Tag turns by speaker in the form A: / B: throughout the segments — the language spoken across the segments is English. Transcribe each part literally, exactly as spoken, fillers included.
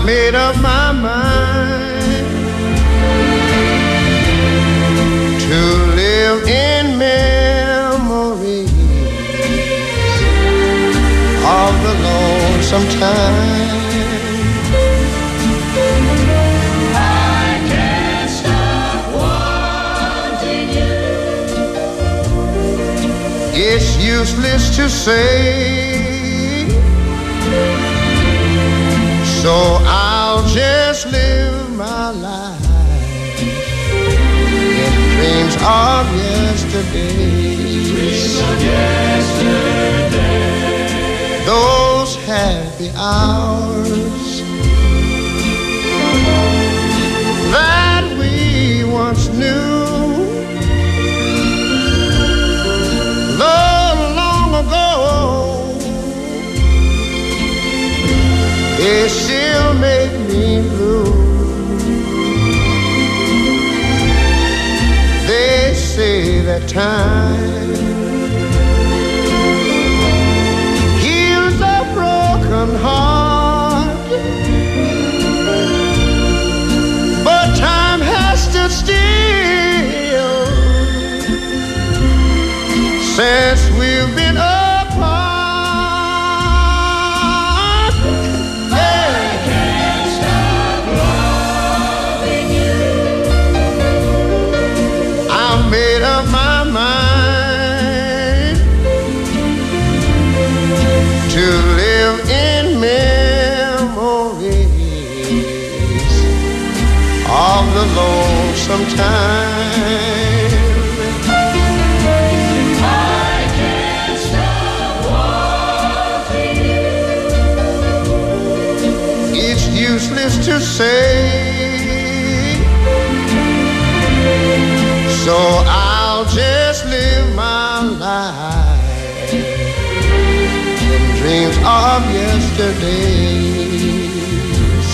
A: made up my mind to live in memories of the lonesome time.
B: I can't stop wanting you.
A: It's useless to say, so I'll just live my life in dreams of yesterday.
B: Dreams of yesterday.
A: Those happy hours that we once knew, long, long ago, they still make me blue. They say that time heals a broken heart, but time has stood still since we've been apart. Made up my mind to live in memories of the lonesome time.
B: I can't stop wanting you.
A: It's useless to say, so I'll just live my life in dreams of yesterdays.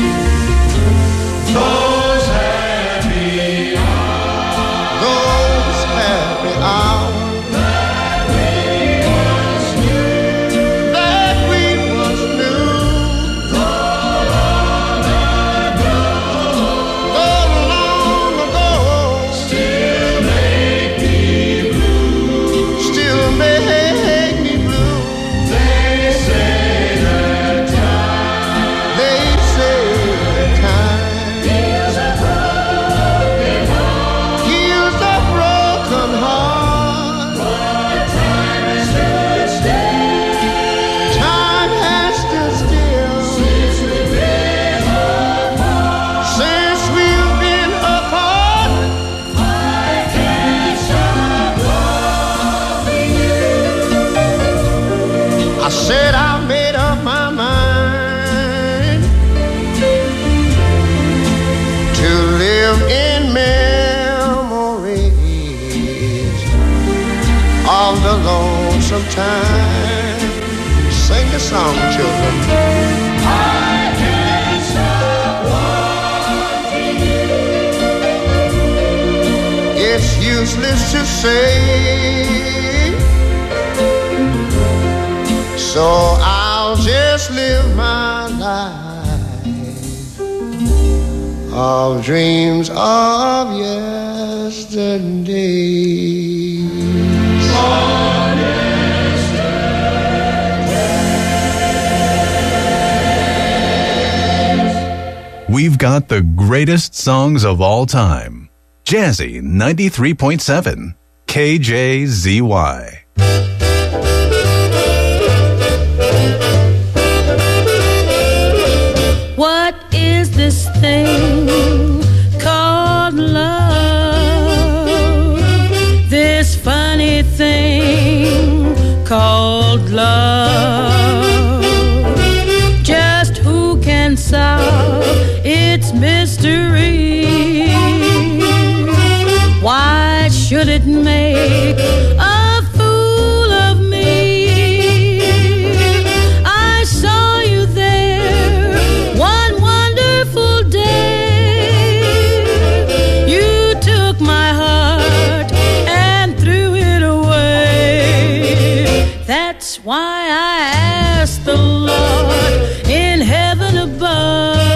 B: Those happy hours,
A: those happy hours
B: that we once knew,
A: that we once knew,
B: long ago,
A: long ago.
B: still make me blue.
A: Still make me blue.
B: They say that time
A: They say that time
B: heals a broken heart,
A: heals a broken heart.
B: but time has stood still
A: Time has stood still
B: since we've been apart.
A: since we've been apart.
B: I can't stop loving you.
A: I said I made up my mind to live in memories of the lonesome time. Sing the song, children.
B: I can't stop wanting you.
A: It's useless to say, so I'll just live my life of dreams of yesterday.
C: We've got the greatest songs of all time. Jazzy ninety-three point seven, K J Z Y.
D: What is this thing called love? This funny thing called love. Just who can solve its mystery? Why should it make a fool of me? I saw you there one wonderful day. You took my heart and threw it away. That's why I asked the Lord in heaven above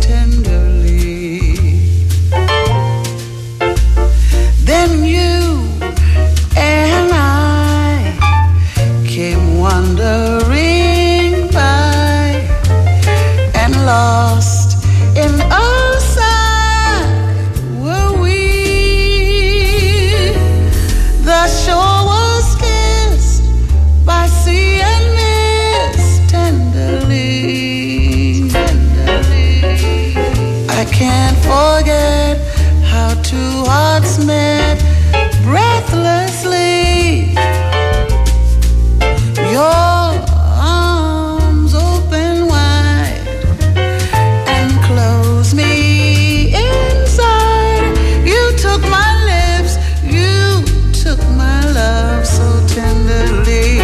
E: tenderly. Then you and I came wandering by and lost in our sight were we. The shore was kissed by sea and mist tenderly, tenderly. I can't forget how two hearts met breathlessly. Your arms open wide and close me inside. You took my lips, you took my love so tenderly.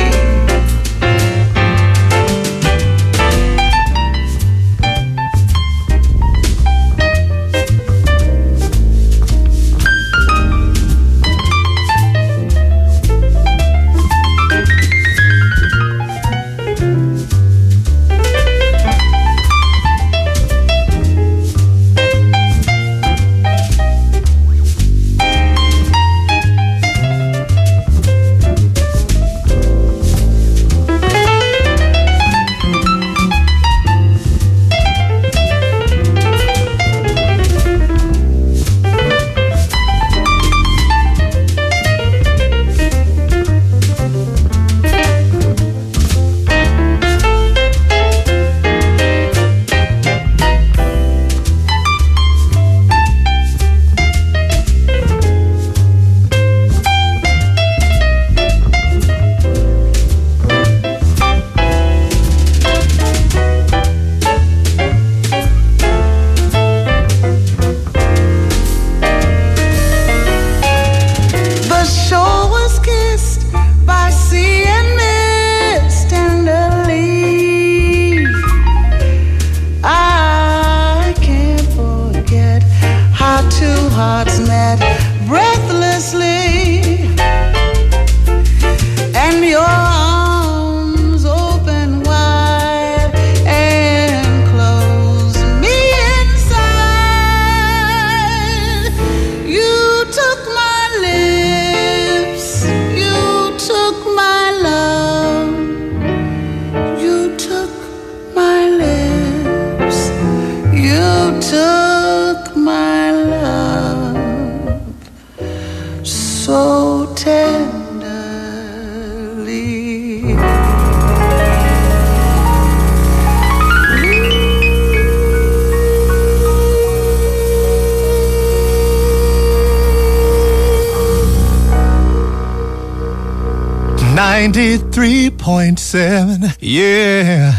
F: ninety-three point seven, yeah,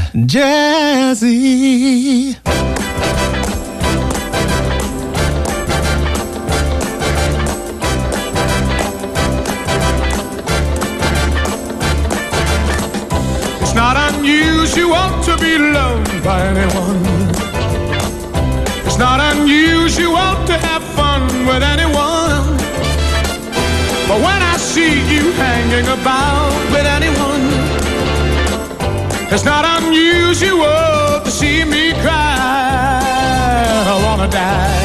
F: Jazzy.
G: It's not unusual to be loved by anyone. It's not unusual to have fun with anyone. But when I see you hanging about with anyone, it's not unusual to see me cry. I wanna die.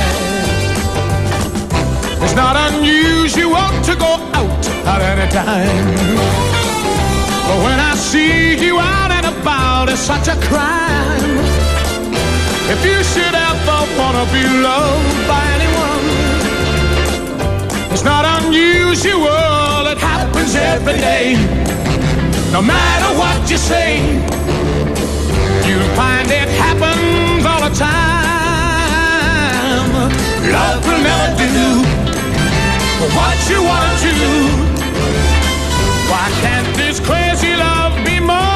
G: It's not unusual to go out at any time. But when I see you out and about, it's such a crime. If you should ever wanna be loved by anyone, it's not unusual, it happens every day. No matter what you say, you'll find it happens all the time. Love will never do what you want to do. Why can't this crazy love be more?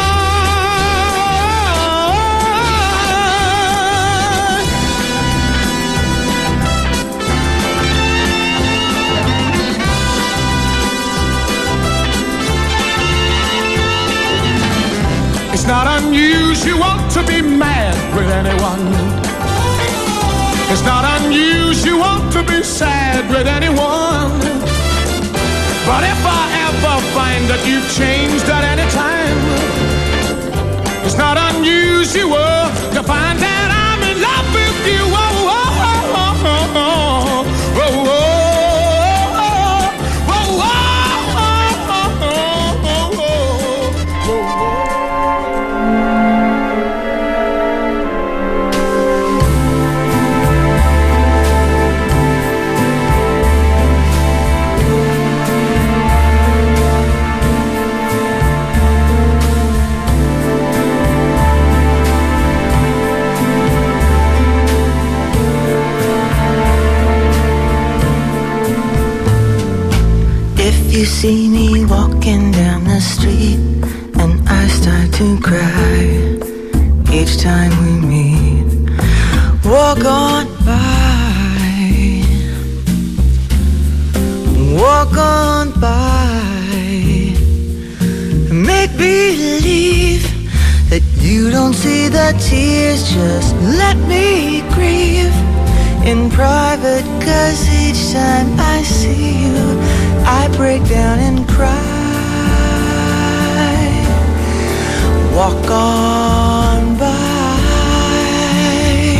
G: It's not unusual to be mad with anyone. It's not unusual to be sad with anyone. But if I ever find that you've changed at any time, it's not unusual to find that I'm in love with
E: You see me walking down the street and I start to cry each time we meet. Walk on by, walk on by, make believe that you don't see the tears. Just let me grieve in private, 'cause each time I see you I break down and cry. Walk on by,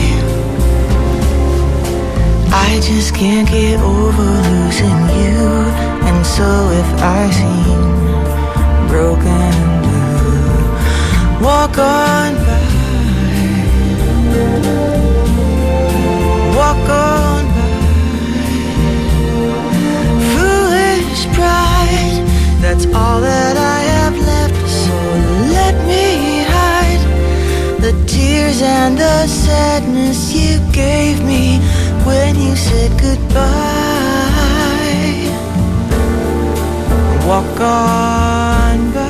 E: I just can't get over losing you. And so if I seem broken and blue, walk on by, walk on by. Foolish pride, that's all that I have left. So let me hide the tears and the sadness you gave me when you said goodbye. Walk on by.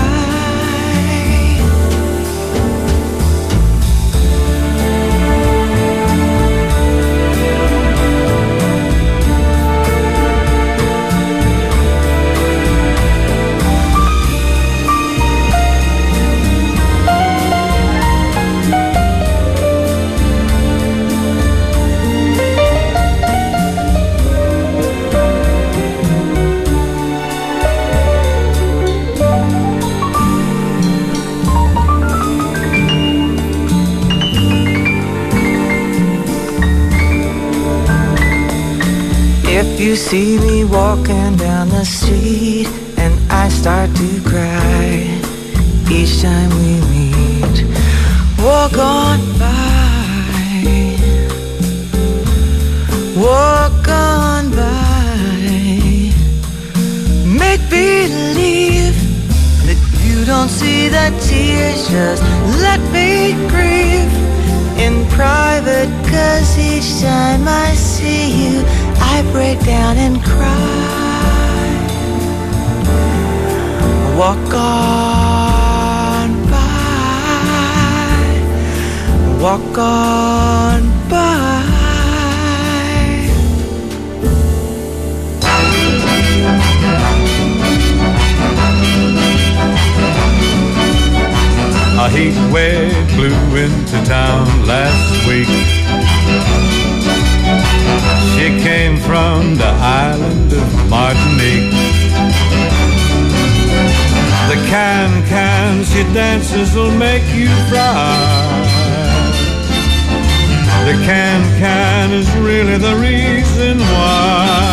E: If you see me walking down the street and I start to cry each time we meet, walk on by, walk on by, make believe that you don't see the tears. Just let me grieve in private, 'cause each time I see you I break down and cry. Walk on by, walk on by.
H: A heat wave blew into town last week. She came from the island of Martinique. The can-can she dances will make you cry. The can-can is really the reason why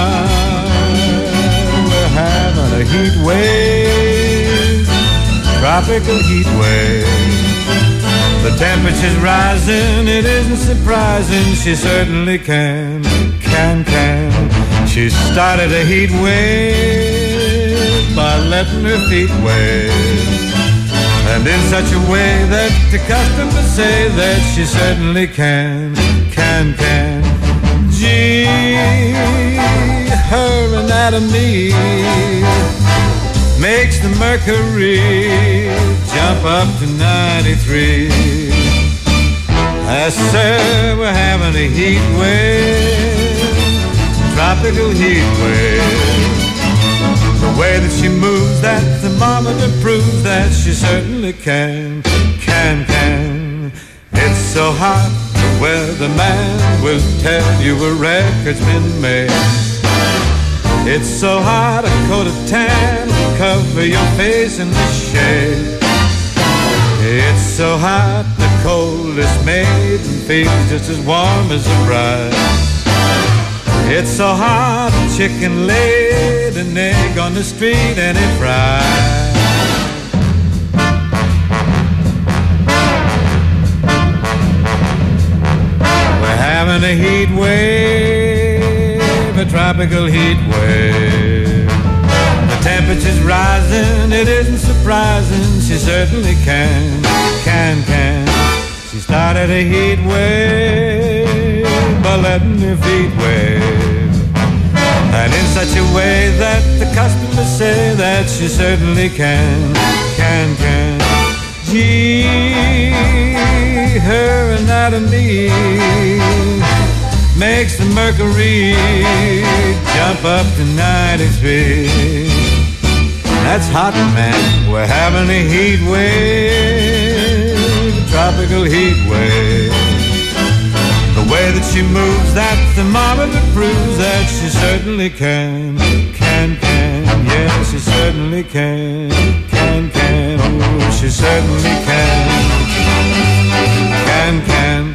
H: we're having a heat wave, tropical heat wave. The temperature's rising, it isn't surprising. She certainly can, can, can. She started a heat wave by letting her feet wave, and in such a way that the customers say that she certainly can, can, can. Gee, her anatomy makes the mercury jump up to ninety-three. I said we're having a heat wave, tropical heat wave. The way that she moves, that thermometer proves that she certainly can, can, can. It's so hot, the weatherman will tell you a record's been made. It's so hot, a coat of tan will cover your face in the shade. It's so hot, the coldest maiden feels just as warm as a bride. It's so hot, a chicken laid an egg on the street and it fried. We're having a heat wave, a tropical heat wave. The temperature's rising, it isn't surprising. She certainly can, can, can. She started a heat wave by letting her feet wave, and in such a way that the customers say that she certainly can, can, can. Gee, her anatomy makes the mercury jump up to ninety-three. That's hot, man. We're having a heat wave, a tropical heat wave. The way that she moves, that thermometer proves that she certainly can, can, can. Yes, she certainly can, can, can. Oh, she certainly can, can, can.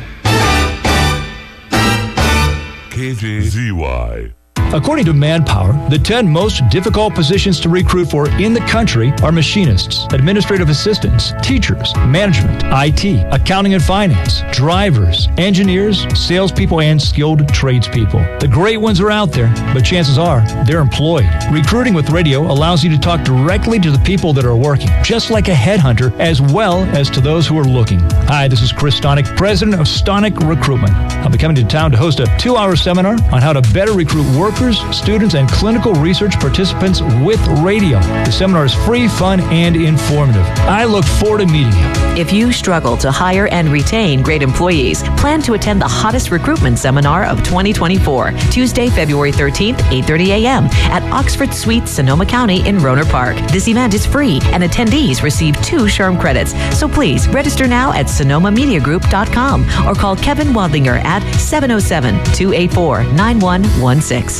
I: K J Z Y.
J: According to Manpower, the ten most difficult positions to recruit for in the country are machinists, administrative assistants, teachers, management, I T, accounting and finance, drivers, engineers, salespeople, and skilled tradespeople. The great ones are out there, but chances are they're employed. Recruiting with radio allows you to talk directly to the people that are working, just like a headhunter, as well as to those who are looking. Hi, this is Chris Stonick, president of Stonick Recruitment. I'll be coming to town to host a two-hour seminar on how to better recruit workers, students, and clinical research participants with radio. The seminar is free, fun, and informative. I look forward to meeting you.
K: If you struggle to hire and retain great employees, plan to attend the hottest recruitment seminar of twenty twenty-four, Tuesday, February thirteenth, eight thirty a.m. at Oxford Suite, Sonoma County in Rohnert Park. This event is free, and attendees receive two SHRM credits. So please register now at sonoma media group dot com or call Kevin Wadlinger at seven oh seven, two eight four, nine one one six.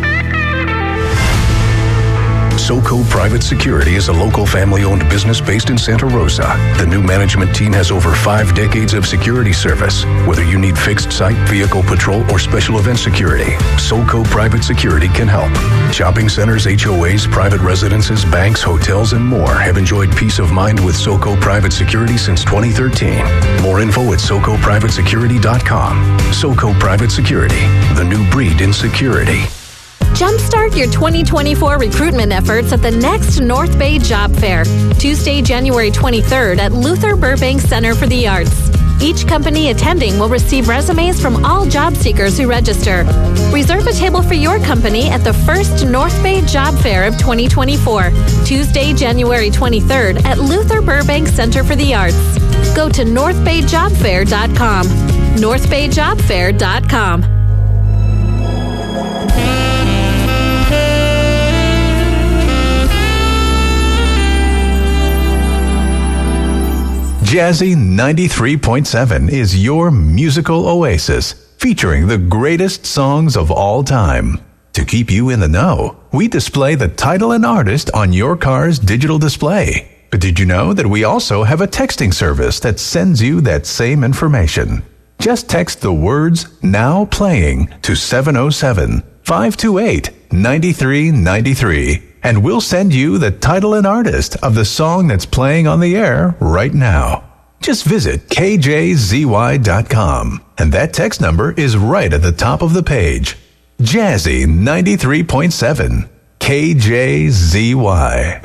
L: SoCo Private Security is a local family-owned business based in Santa Rosa. The new management team has over five decades of security service. Whether you need fixed site, vehicle patrol, or special event security, SoCo Private Security can help. Shopping centers, H O As, private residences, banks, hotels, and more have enjoyed peace of mind with SoCo Private Security since twenty thirteen. More info at soco private security dot com. SoCo Private Security, the new breed in security.
M: Jumpstart your twenty twenty-four recruitment efforts at the next North Bay Job Fair, Tuesday, January twenty-third at Luther Burbank Center for the Arts. Each company attending will receive resumes from all job seekers who register. Reserve a table for your company at the first North Bay Job Fair of twenty twenty-four, Tuesday, January twenty-third at Luther Burbank Center for the Arts. Go to north bay job fair dot com. north bay job fair dot com.
C: Jazzy ninety-three point seven is your musical oasis, featuring the greatest songs of all time. To keep you in the know, we display the title and artist on your car's digital display. But did you know that we also have a texting service that sends you that same information? Just text the words "Now Playing" to seven oh seven, five two eight, nine three nine three. And we'll send you the title and artist of the song that's playing on the air right now. Just visit K J Z Y dot com, and that text number is right at the top of the page. Jazzy ninety-three point seven, K J Z Y.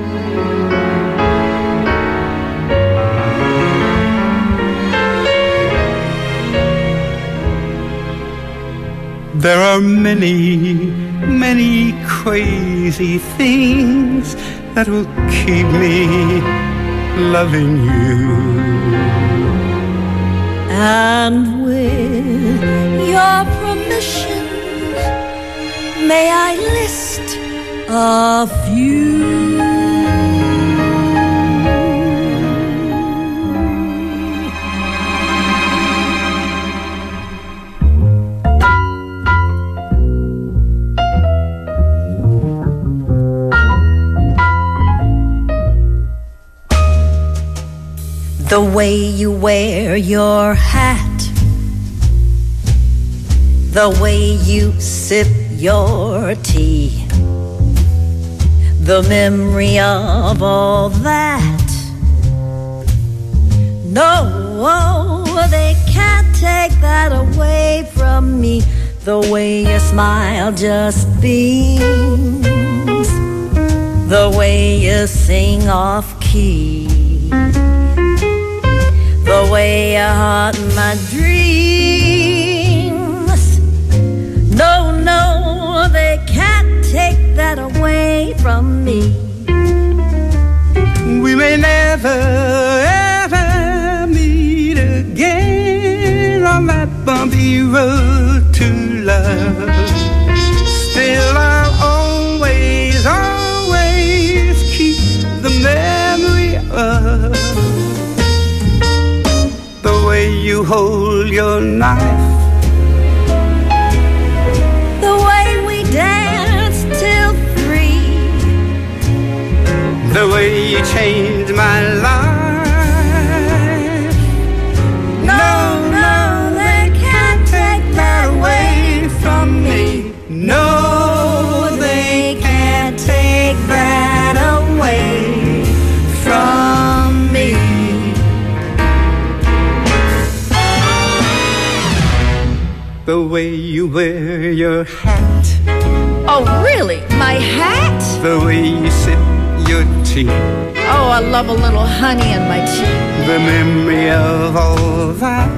N: There are many, many crazy things that will keep me loving you.
D: And with your permission, may I list a few? The way you wear your hat, the way you sip your tea, the memory of all that. No, they can't take that away from me. The way your smile just beams, the way you sing off key, the way you haunt my dreams. No, no, they can't
N: hold your knife,
D: the way we dance till three,
N: the way you changed my life. No, no, they can't take that away from me. No, they can't take that away from me. The way you wear your hat,
D: oh really, my hat?
N: the way you sip your tea,
D: Oh, I love a little honey in my tea.
N: the memory of all that.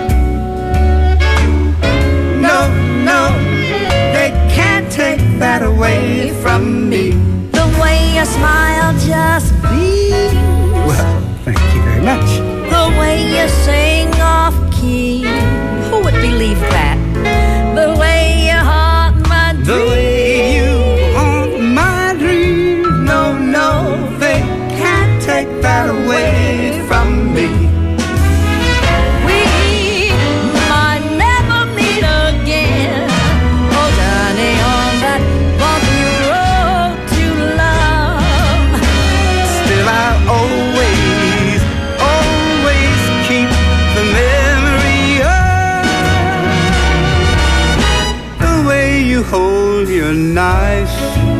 N: No, no, they can't take that away from me.
D: The way your smile just beams,
N: Well, thank you very much.
D: the way you sing off key. Who would believe that? The way you haunt my dreams.
N: The way you haunt my dreams. No, no, they can't take that away from me.
D: We might never meet again. Oh, Johnny, on that bumpy road to love.
N: Still I always, always keep the memory of the way you hold your knife,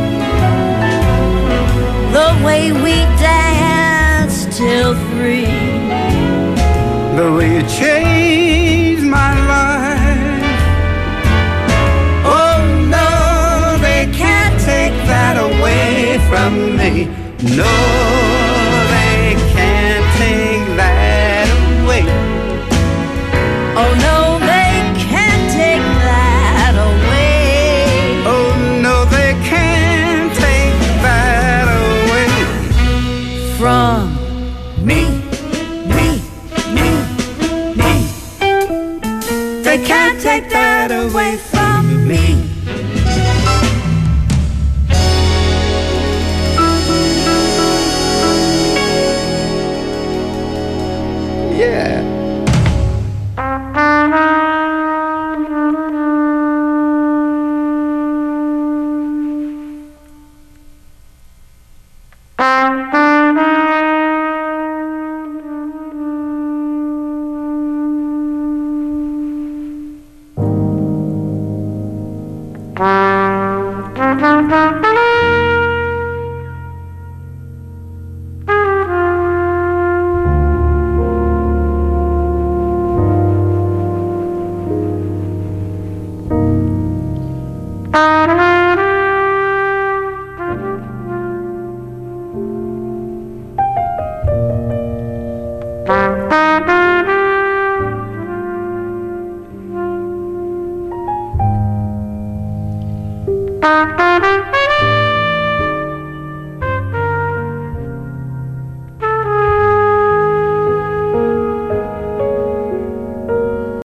D: The way we dance till three,
N: the way you changed my life. Oh no, they can't take that away from me. No, they can't take that away.
D: oh no, they can't take that away
N: Oh no, they can't take that away
D: from
N: me, me, me, me.
D: They can't take that away from me.
N: Yeah.